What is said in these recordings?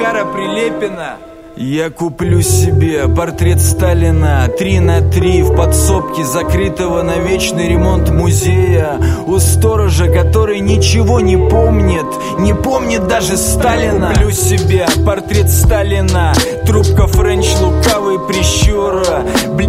Захара Прилепина. Я куплю себе портрет Сталина 3x3 в подсобке закрытого на вечный ремонт музея. У сторожа, который ничего не помнит даже Сталина. Куплю себе портрет Сталина, трубка френч, лукавый прищура,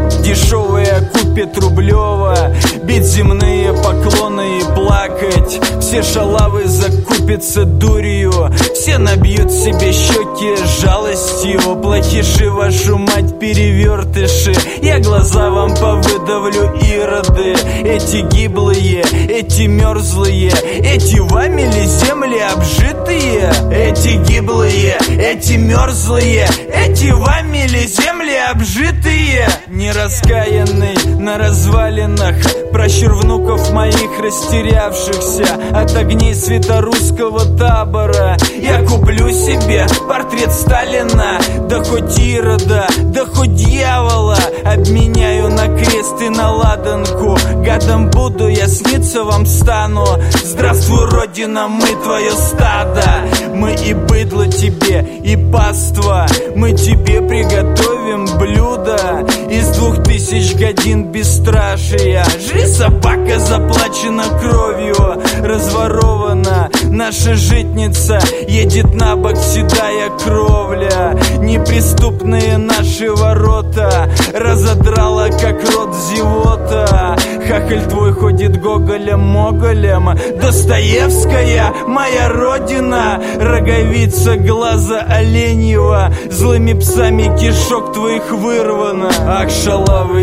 дешевая купит рублева, бить земные поклоны и плакать. Все шалавы закупятся дурью, все набьют себе щеки жалостью. Плохиши, вашу мать, перевертыши, я глаза вам повыдавлю, ироды. Эти гиблые, эти мерзлые, эти вами ли земли обжитые? Эти гиблые, эти мерзлые, эти вами ли земли обжитые? Нераскаянный на развалинах, пращур внуков моих растерявшихся от огней светорусского табора. Я куплю себе портрет Сталина, да хоть Ирода, да хоть дьявола, обменяю на крест и на ладанку. Гадом буду, я сниться вам стану. Здравствуй, Родина, мы твое стадо. Мы и быдло тебе, и паства. Мы тебе приготовим блюдо из 2000 годин бесстрашия. Жри, собака, заплачена кровью, разворована наша житница, едет на бок седая кровля. Неприступные наши ворота разодрала, как рот зевота. Хахаль твой ходит гоголем-моголем. Достоевская, моя родина, роговица глаза оленьего, злыми псами кишок твоих вырвано. Ах, шалавы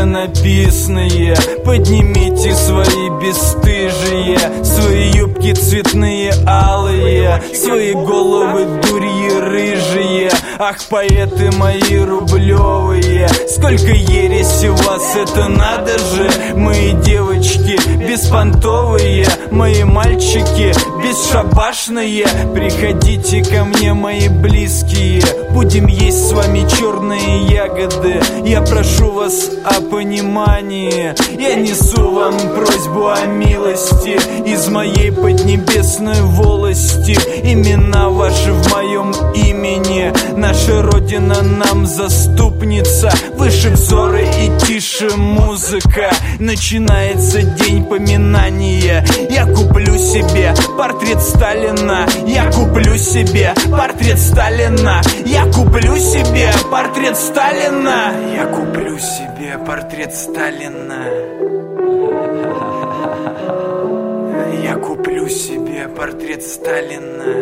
иконописные, поднимите свои бесстыжие, свои юбки цветные алые, свои головы дурьи рыжие. Ах, поэты мои рублевые, сколько ереси у вас, это надо же. Мои девочки беспонтовые, мои мальчики бесшабашные, приходите ко мне, мои близкие, будем есть с вами черные ягоды. Я прошу вас о понимании, я несу вам просьбу о милости из моей поднебесной волости. Имена ваши в моем имени, наша Родина нам заступница. Выше взоры и тише музыка, начинается день поминания. Я куплю себе портрет Сталина, я куплю себе портрет Сталина, я куплю себе портрет Сталина, я куплю себе портрет Сталина. Я куплю себе портрет Сталина.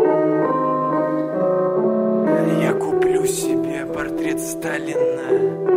Я куплю себе портрет Сталина.